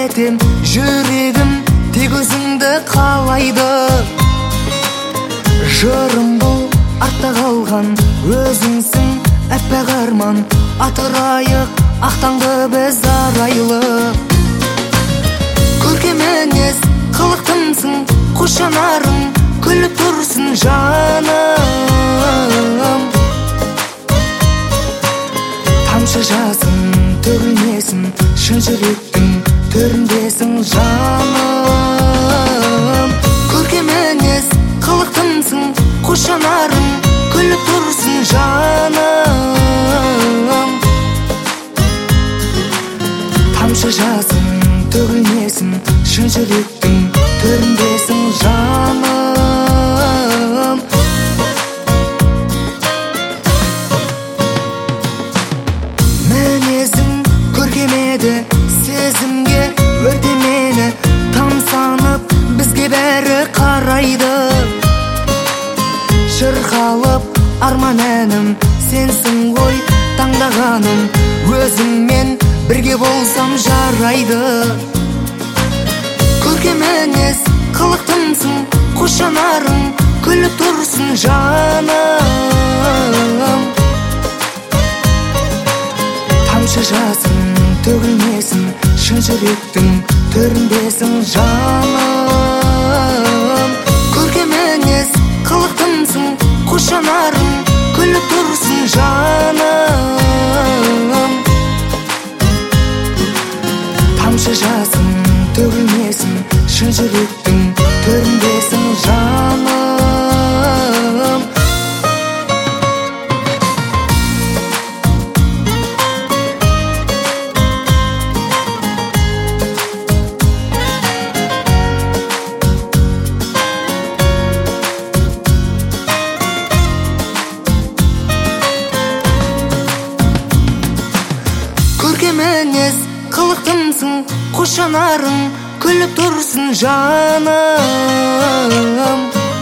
етем, жүрегім тек өзіңді қалайды. Жырым бұл артта қалған өзіңсің, әппақ арман атырайық ақтаңды біз арайлы. Көркем мінез қылықтымсың, қос жанарың күліп тұрсын жаным. Тамшы жасын төгілмесін, шын жүректің төріндесің жаным. Көркем мінез қылықтымсың, қос жанарың күліп тұрсын жаным. Тамшы жасын төгілмесін, шын жүректің төріндесің жаным. Мінезің көркем еді, сезімге өртемені, тамсанып бізге бәрі қарайды. Шырқалып арман әнім, сенсің ғой таңдағаным, өзіңмен бірге болсам жарайды. Көркем мінез қылықтымсың, қос жанарың күліп тұрсын жаным. Тамшы жасын төгілмесін, шын жүректің төріндесің жаным. Көркем мінез қылықтымсың, қос жанарың күліп тұрсын жаным. Тамшы жасын төгілмесін, шын жүректің төріндесің жаным. Көркем мінез қылықтымсың, қос жанарың күліп тұрсын жаным.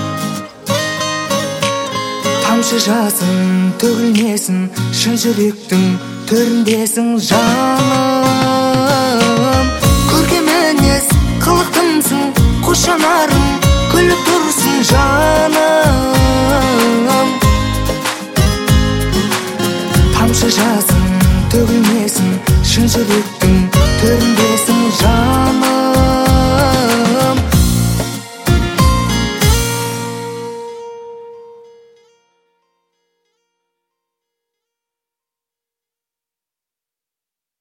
Тамшы жасын төгілмесін, шын жүректің төріндесің жаным. Көркем мінез қылықтымсың, қос жанарың күліп тұрсын жаным. Тамшы жасын төгілмесін, шын жүректің төріндесің жаным.